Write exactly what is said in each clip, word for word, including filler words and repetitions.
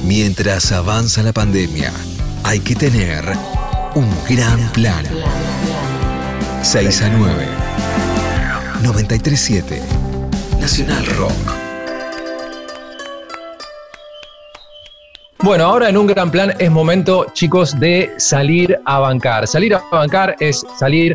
Mientras avanza la pandemia, hay que tener un gran plan. seis a nueve. noventa y tres siete. Nacional Rock. Bueno, ahora en un gran plan es momento, chicos, de salir a bancar. Salir a bancar es salir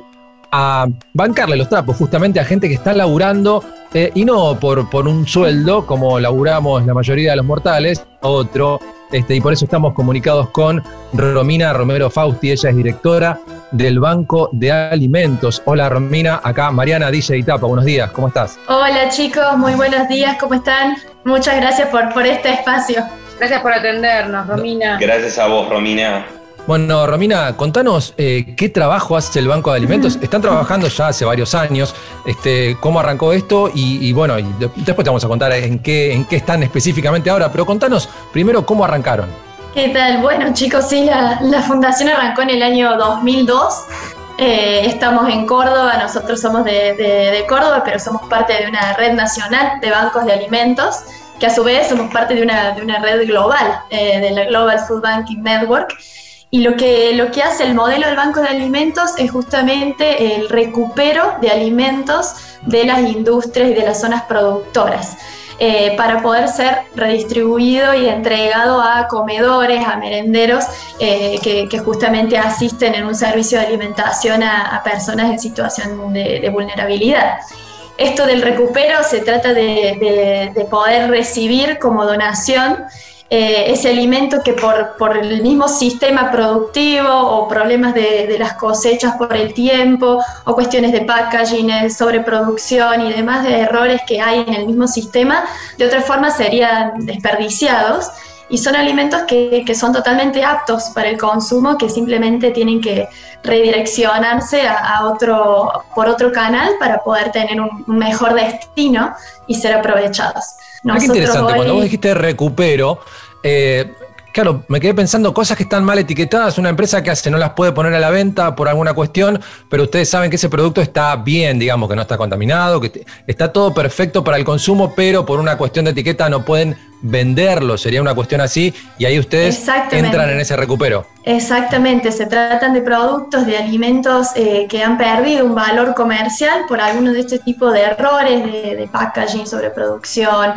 a bancarle los trapos justamente a gente que está laburando eh, y no por, por un sueldo como laburamos la mayoría de los mortales, otro, este, y por eso estamos comunicados con Romina Romero Fausti. Ella es directora del Banco de Alimentos. Hola Romina, acá Mariana D J Itapa, buenos días, ¿cómo estás? Hola chicos, muy buenos días, ¿cómo están? Muchas gracias por, por este espacio. Gracias por atendernos, Romina. Gracias a vos, Romina. Bueno, Romina, contanos eh, qué trabajo hace el Banco de Alimentos. Están trabajando ya hace varios años. Este, ¿Cómo arrancó esto? Y, y bueno, y de, después te vamos a contar en qué, en qué están específicamente ahora. Pero contanos primero cómo arrancaron. ¿Qué tal? Bueno, chicos, sí, la, la fundación arrancó en el año dos mil dos. Eh, estamos en Córdoba, nosotros somos de, de, de Córdoba, pero somos parte de una red nacional de bancos de alimentos, que a su vez somos parte de una, de una red global, eh, de la Global Food Banking Network. Y lo que, lo que hace el modelo del Banco de Alimentos es justamente el recupero de alimentos de las industrias y de las zonas productoras, eh, para poder ser redistribuido y entregado a comedores, a merenderos, eh, que, que justamente asisten en un servicio de alimentación a, a personas en situación de, de vulnerabilidad. Esto del recupero se trata de, de, de poder recibir como donación Eh, ese alimento que por, por el mismo sistema productivo o problemas de, de las cosechas por el tiempo o cuestiones de packaging, sobreproducción y demás de errores que hay en el mismo sistema, de otra forma serían desperdiciados, y son alimentos que, que son totalmente aptos para el consumo, que simplemente tienen que redireccionarse a, a otro, por otro canal para poder tener un, un mejor destino y ser aprovechados. Ah, qué interesante, hoy... cuando vos dijiste recupero, eh, claro, me quedé pensando cosas que están mal etiquetadas. Una empresa que hace no las puede poner a la venta por alguna cuestión, pero ustedes saben que ese producto está bien, digamos, que no está contaminado, que está todo perfecto para el consumo, pero por una cuestión de etiqueta no pueden venderlo, sería una cuestión así, y ahí ustedes entran en ese recupero. Exactamente, se tratan de productos, de alimentos eh, que han perdido un valor comercial por algunos de este tipo de errores de, de packaging, sobreproducción,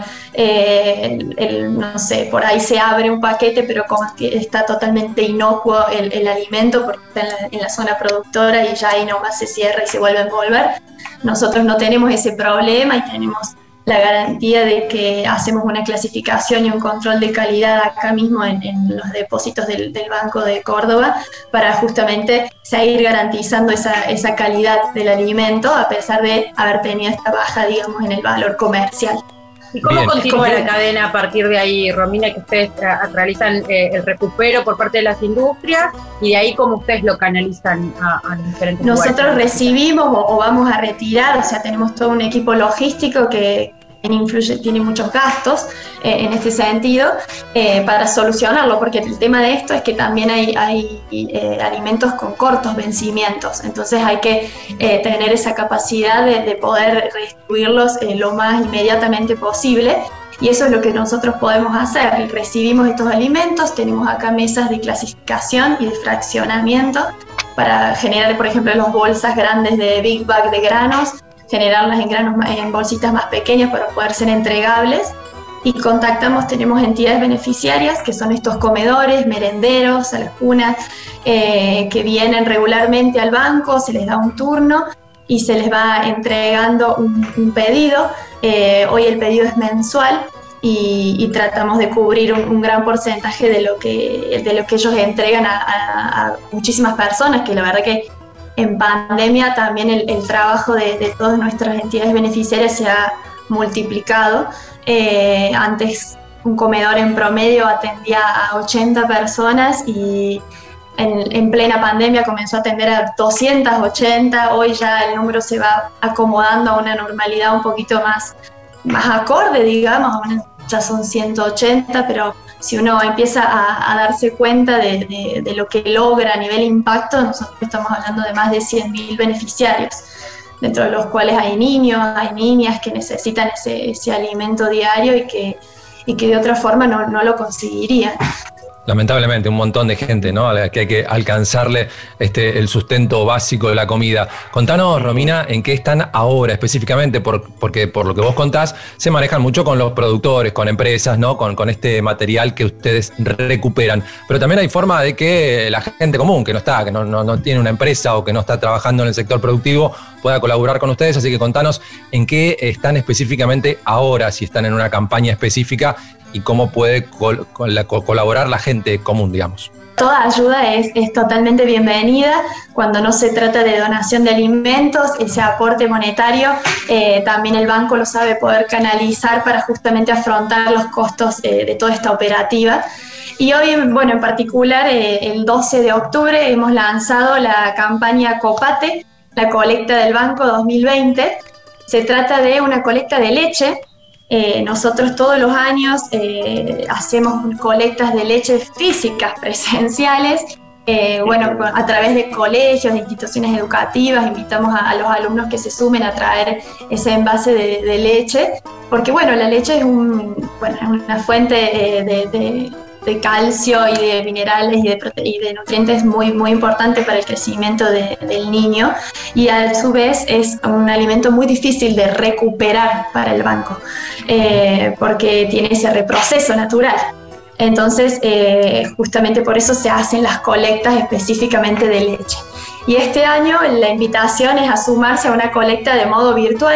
eh, el, el, no sé, por ahí se abre un paquete pero como está totalmente inocuo el, el alimento porque está en la, en la zona productora y ya ahí nomás se cierra y se vuelve a envolver. Nosotros no tenemos ese problema y tenemos la garantía de que hacemos una clasificación y un control de calidad acá mismo en, en los depósitos del, del Banco de Córdoba para justamente seguir garantizando esa, esa calidad del alimento a pesar de haber tenido esta baja, digamos, en el valor comercial. ¿Y cómo Bien. continúa la cadena a partir de ahí, Romina, que ustedes tra- realizan eh, el recupero por parte de las industrias y de ahí cómo ustedes lo canalizan a, a los diferentes Nosotros lugares? Nosotros recibimos o, o vamos a retirar, o sea, tenemos todo un equipo logístico que influye, tiene muchos gastos eh, en este sentido eh, para solucionarlo, porque el tema de esto es que también hay, hay eh, alimentos con cortos vencimientos, entonces hay que eh, tener esa capacidad de, de poder redistribuirlos eh, lo más inmediatamente posible, y eso es lo que nosotros podemos hacer. Recibimos estos alimentos, tenemos acá mesas de clasificación y de fraccionamiento para generar, por ejemplo, las bolsas grandes de Big Bag de granos, generarlas en granos, en bolsitas más pequeñas para poder ser entregables, y contactamos, tenemos entidades beneficiarias que son estos comedores, merenderos, a las cunas, eh, que vienen regularmente al banco, se les da un turno y se les va entregando un, un pedido. Eh, hoy el pedido es mensual y, y tratamos de cubrir un, un gran porcentaje de lo que, de lo que ellos entregan a, a, a muchísimas personas, que la verdad que en pandemia también el, el trabajo de, de todas nuestras entidades beneficiarias se ha multiplicado. Eh, antes un comedor en promedio atendía a ochenta personas y en, en plena pandemia comenzó a atender a doscientas ochenta. Hoy ya el número se va acomodando a una normalidad un poquito más, más acorde, digamos, ya son ciento ochenta, pero si uno empieza a, a darse cuenta de, de, de lo que logra a nivel impacto, nosotros estamos hablando de más de cien mil beneficiarios, dentro de los cuales hay niños, hay niñas que necesitan ese, ese alimento diario y que, y que de otra forma no, no lo conseguirían. Lamentablemente, un montón de gente, ¿no?, a la que hay que alcanzarle este, el sustento básico de la comida. Contanos, Romina, en qué están ahora específicamente, por, porque por lo que vos contás, se manejan mucho con los productores, con empresas, ¿no?, con, con este material que ustedes recuperan. Pero también hay forma de que la gente común, que no está, que no, no, no tiene una empresa o que no está trabajando en el sector productivo, pueda colaborar con ustedes. Así que contanos en qué están específicamente ahora, si están en una campaña específica, y cómo puede col- col- colaborar la gente común, digamos. Toda ayuda es, es totalmente bienvenida. Cuando no se trata de donación de alimentos, ese aporte monetario, eh, también el banco lo sabe poder canalizar para justamente afrontar los costos eh, de toda esta operativa. Y hoy, bueno, en particular, eh, el doce de octubre hemos lanzado la campaña Copate, la colecta del banco dos mil veinte. Se trata de una colecta de leche. Eh, nosotros todos los años eh, hacemos colectas de leche físicas, presenciales, eh, bueno, a través de colegios, de instituciones educativas, invitamos a, a los alumnos que se sumen a traer ese envase de, de leche, porque bueno, la leche es, un, bueno, es una fuente eh, de, de, de calcio y de minerales y de, prote- y de nutrientes muy, muy importante para el crecimiento de, del niño, y a su vez es un alimento muy difícil de recuperar para el banco. Eh, porque tiene ese reproceso natural. Entonces, eh, justamente por eso se hacen las colectas específicamente de leche. Y este año la invitación es a sumarse a una colecta de modo virtual,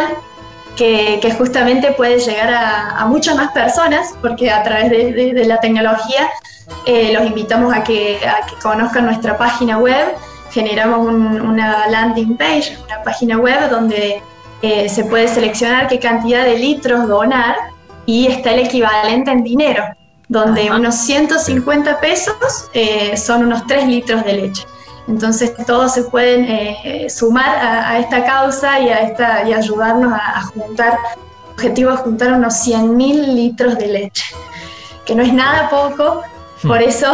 que, que justamente puede llegar a, a muchas más personas, porque a través de, de, de la tecnología eh, los invitamos a que, a que conozcan nuestra página web. Generamos un, una landing page, una página web donde Eh, se puede seleccionar qué cantidad de litros donar y está el equivalente en dinero, donde Ajá. unos ciento cincuenta pesos eh, son unos tres litros de leche. Entonces todos se pueden eh, sumar a, a esta causa y a esta y ayudarnos a, a juntar, el objetivo es juntar unos cien mil litros de leche, que no es nada poco. Por eso,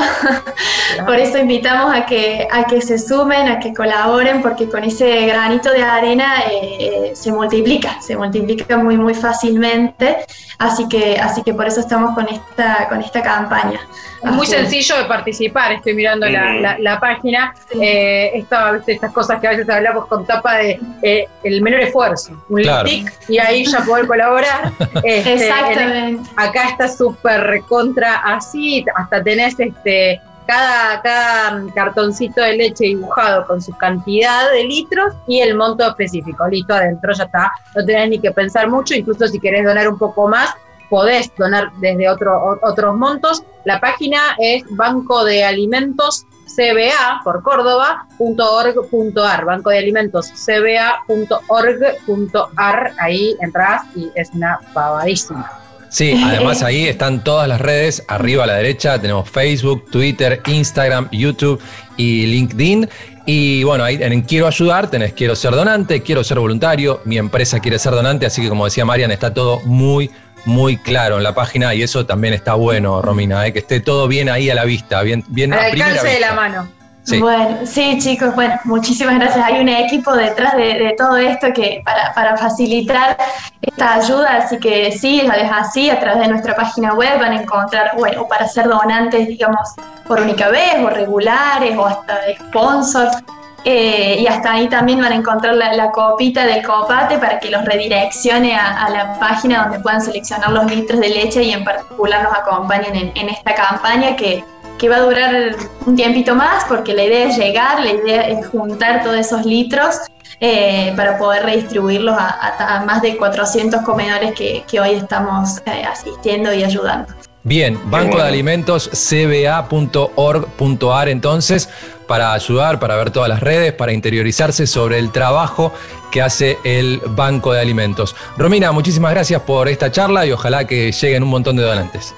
por eso invitamos a que, a que se sumen, a que colaboren, porque con ese granito de arena eh, se multiplica, se multiplica muy, muy fácilmente. Así que, así que por eso estamos con esta, con esta campaña. Es muy sencillo de participar, estoy mirando mm. la, la, la página, sí. eh, esta, estas cosas que a veces hablamos con tapa de eh, el menor esfuerzo, un claro. clic y ahí ya poder colaborar. Este, Exactamente. En, acá está súper recontra así, hasta tenés este cada, cada cartoncito de leche dibujado con su cantidad de litros y el monto específico, listo, adentro ya está, no tenés ni que pensar mucho, incluso si querés donar un poco más, podés donar desde otro, otros montos. La página es Banco de Alimentos C B A por Córdoba punto org punto ar, Banco de Alimentos C B A punto org punto ar, ahí entras y es una pavadísima. Sí, además ahí están todas las redes, arriba a la derecha tenemos Facebook, Twitter, Instagram, YouTube y LinkedIn. Y bueno, ahí en Quiero Ayudar tenés Quiero Ser Donante, Quiero Ser Voluntario, mi empresa quiere ser donante, así que como decía Marian, está todo muy, muy claro en la página y eso también está bueno, Romina, ¿eh? Que esté todo bien ahí a la vista, bien, bien al a primera alcance vista. de la mano. Sí. Bueno, sí, chicos, bueno, muchísimas gracias. Hay un equipo detrás de, de todo esto que para, para facilitar esta ayuda, así que sí, es así, a través de nuestra página web van a encontrar, bueno, para ser donantes, digamos, por única vez, o regulares, o hasta sponsors, eh, y hasta ahí también van a encontrar la, la copita del Copate para que los redireccione a, a la página donde puedan seleccionar los litros de leche y en particular nos acompañen en, en esta campaña que que va a durar un tiempito más, porque la idea es llegar, la idea es juntar todos esos litros eh, para poder redistribuirlos a, a, a más de cuatrocientos comedores que, que hoy estamos eh, asistiendo y ayudando. Bien, Banco de Alimentos C B A punto org punto ar entonces, para ayudar, para ver todas las redes, para interiorizarse sobre el trabajo que hace el Banco de Alimentos. Romina, muchísimas gracias por esta charla y ojalá que lleguen un montón de donantes.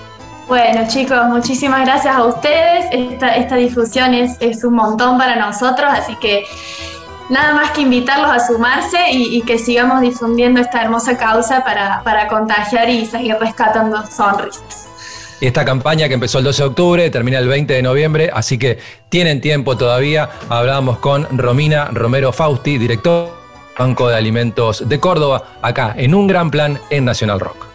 Bueno, chicos, muchísimas gracias a ustedes. Esta, esta difusión es, es un montón para nosotros, así que nada más que invitarlos a sumarse y, y que sigamos difundiendo esta hermosa causa para, para contagiar y seguir rescatando sonrisas. Esta campaña que empezó el doce de octubre termina el veinte de noviembre, así que tienen tiempo todavía. Hablábamos con Romina Romero Fausti, director del Banco de Alimentos de Córdoba, acá en Un Gran Plan en Nacional Rock.